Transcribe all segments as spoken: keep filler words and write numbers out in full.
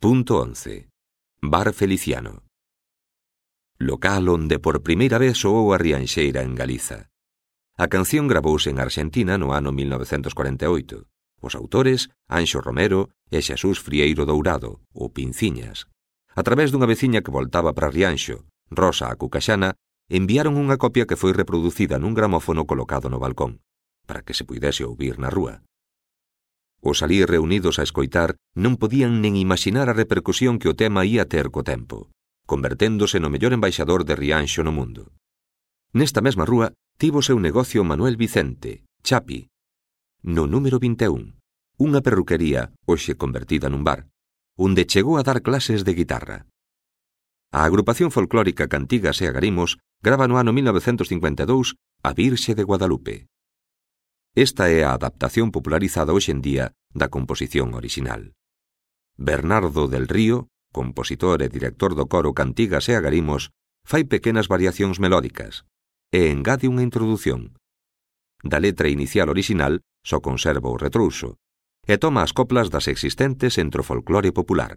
Punto once. Bar Feliciano. Local onde por primeira vez soou a Rianxeira en Galiza. A canción gravouse en Argentina no ano mil novecentos cuarenta e oito. Os autores, Anxo Romero e Xesús Frieiro Dourado, ou Pinciñas. A través dunha veciña que voltaba para Rianxo, Rosa a Cucaxana, enviaron unha copia que foi reproducida nun gramófono colocado no balcón, para que se puidese ouvir na rúa. Os alí reunidos a escoitar non podían nen imaxinar a repercusión que o tema ia ter co tempo, converténdose no mellor embaixador de Rianxo no mundo. Nesta mesma rúa tivo seu negocio Manuel Vicente, Chapi, no número vinte e un, unha perruquería hoxe convertida nun bar, onde chegou a dar clases de guitarra. A agrupación folclórica Cantigas e Agarimos grava no ano mil novecentos cincuenta e dous A Virxe de Guadalupe. Esta é a adaptación popularizada hoxe en día da composición orixinal. Bernardo del Río, compositor e director do coro Cantigas e Agarimos, fai pequenas variacións melódicas e engade unha introdución. Da letra inicial orixinal só conserva o retrouso e toma as coplas das existentes entre o folclore popular.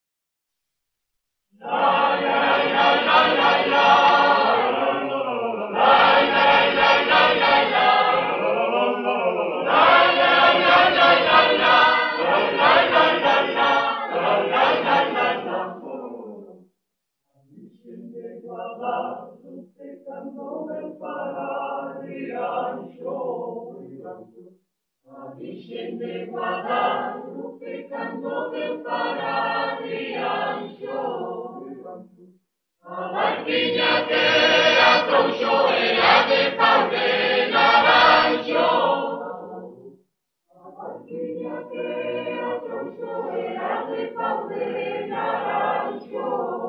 A Virxen de Guadalupe cando veu para Rianxo, a barquiña que atrouxo era de pau de naranxo, a barquiña que atrouxo era de pau de naranxo.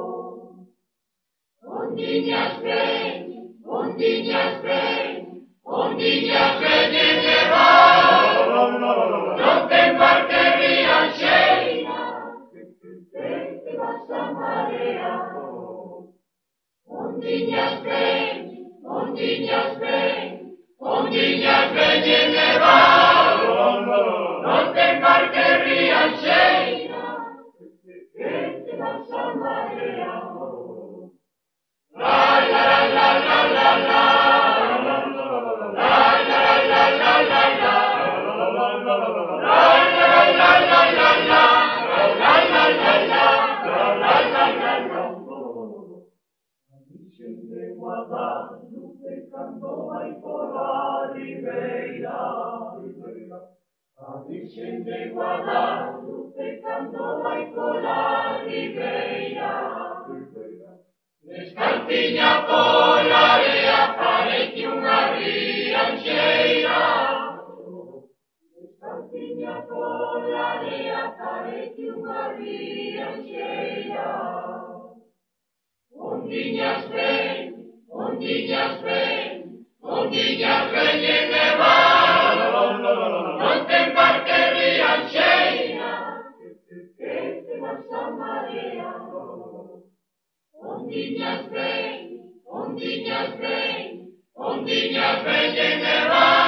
Ondiñas ven, ondiñas ven, ondiñas veñen de bar, non ten barque Rianxeira, que te vas a marear. Ondiñas ven, ondiñas ven, ondiñas veñen de bar, non ten barque Rianxeira, que te vas a marear. La la la la la la. Guadalupe cando vai pola ribeira, a Virxen de Guadalupe cando vai pola ribeira, descalciña pola area parece unha rianxeira, descalciña pola area parece unha rianxeira. Ondiñas ven, ondiñas ven, ondiñas veñen de bar, non ten barque Rianxeira, que te vas a marear. Ondiñas ven, ondiñas ven, ondiñas veñen de bar.